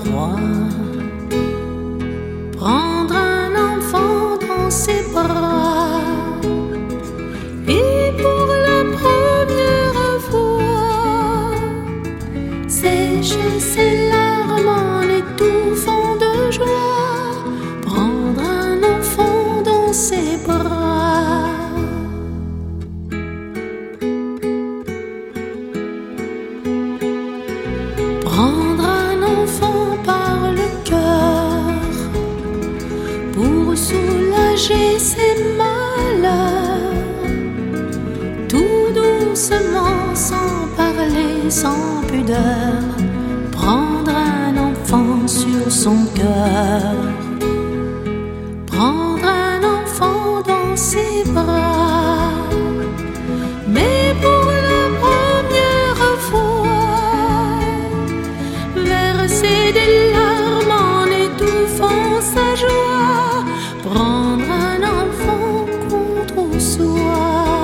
froid. Prendre un enfant dans ses bras et pour la première fois sécher ses larmes en étouffant de joie. Prendre un enfant dans ses bras. Prendre un enfant par le cœur pour soulager ses malheurs, tout doucement, sans parler, sans pudeur. Prendre un enfant sur son cœur. Prendre un enfant dans ses bras. Mais pour la première fois, verser des larmes en étouffant sa joie. Prendre un enfant contre soi.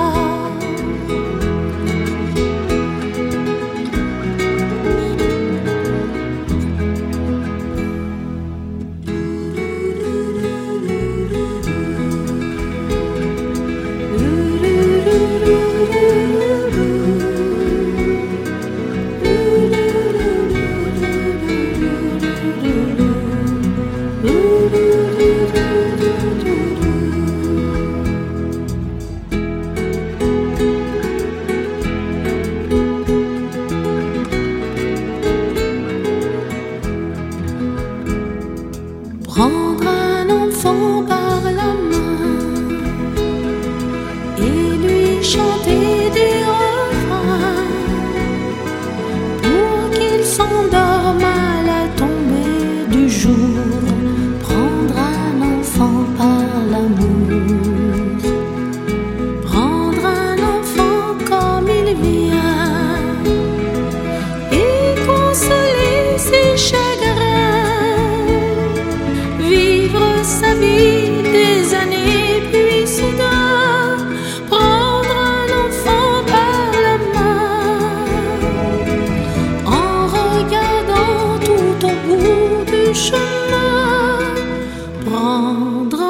Prendre un enfant par la main et lui chanter des refrains pour qu'il s'endorme à la tombée du jour. Prendre un enfant par l'amour. Prendre un enfant comme il vient et consoler ses chagrins. Vivre sa vie des années, puis soudain prendre un enfant par la main en regardant tout au bout du chemin. Prendre